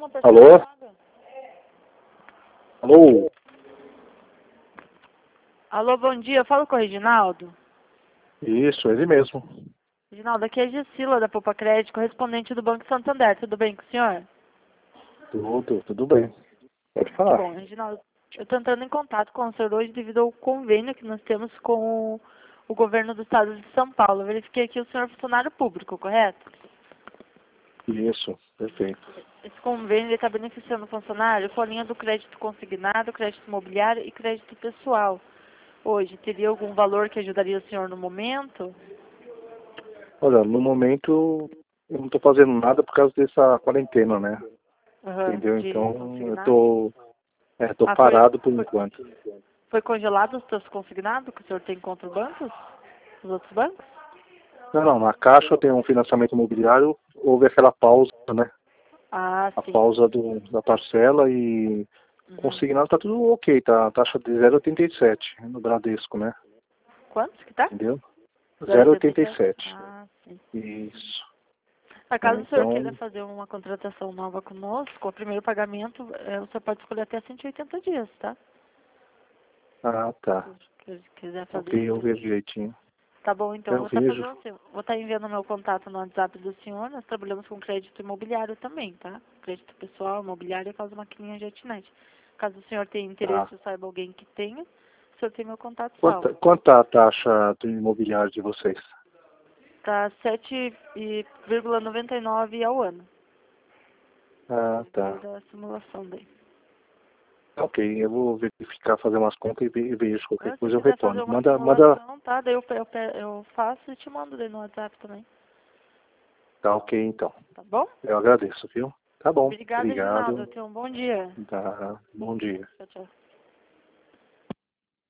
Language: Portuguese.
uma pessoa Alô? chamada. Alô? Alô, bom dia. Eu falo com o Reginaldo. Isso, ele mesmo. Reginaldo, aqui é a Gisila da Poupa Crédito, correspondente do Banco Santander. Tudo bem com o senhor? Tudo bem. Pode Que falar. bom, Reginaldo. Eu estou entrando em contato com o senhor hoje devido ao convênio que nós temos com o governo do estado de São Paulo. Eu verifiquei que o senhor é funcionário público, correto? Isso, perfeito. Esse convênio está beneficiando o funcionário com a linha do crédito consignado, crédito imobiliário e crédito pessoal. Hoje, teria algum valor que ajudaria o senhor no momento? Olha, no momento eu não estou fazendo nada por causa dessa quarentena, né? Entendeu? De Então eu consignado? tô Ah, parado por enquanto. foi congelado os seus consignados que o senhor tem contra o bancos? Os outros bancos? Não, na Caixa tem um financiamento imobiliário, houve aquela pausa, né? Ah, A sim. pausa da parcela e Uhum. consignado tá tudo ok, tá? A taxa de 0,87 no Bradesco, né? Quantos que tá? Entendeu? 0,87? 0,87. Ah, sim. Isso. Caso o senhor queira Então, fazer uma contratação nova conosco, o primeiro pagamento, o senhor pode escolher até 180 dias, tá? tá. Se quiser Ok, fazer eu isso. vejo direitinho. Tá bom, então. Eu Vou estar vejo. fazendo assim. Vou estar enviando meu contato no WhatsApp do senhor. Nós trabalhamos com crédito imobiliário também, tá? Crédito pessoal, imobiliário e com as maquininhas de Jetnet. Caso o senhor tenha interesse Tá. ou saiba alguém que tenha, o senhor tem meu contato salvo. Quanto tá a taxa do imobiliário de vocês? Tá 7,99 ao ano. Tá. Da simulação daí. Ok, eu vou verificar, fazer umas contas e vejo. Qualquer Se coisa eu quiser fazer retorno. uma Manda. simulação, tá? Daí eu faço e te mando daí no WhatsApp também. Tá ok, então. Tá bom? Eu agradeço, viu? Tá bom. Obrigada, Reginaldo. Obrigado. Tenha um bom dia. Tá. Bom dia. Tchau, tchau.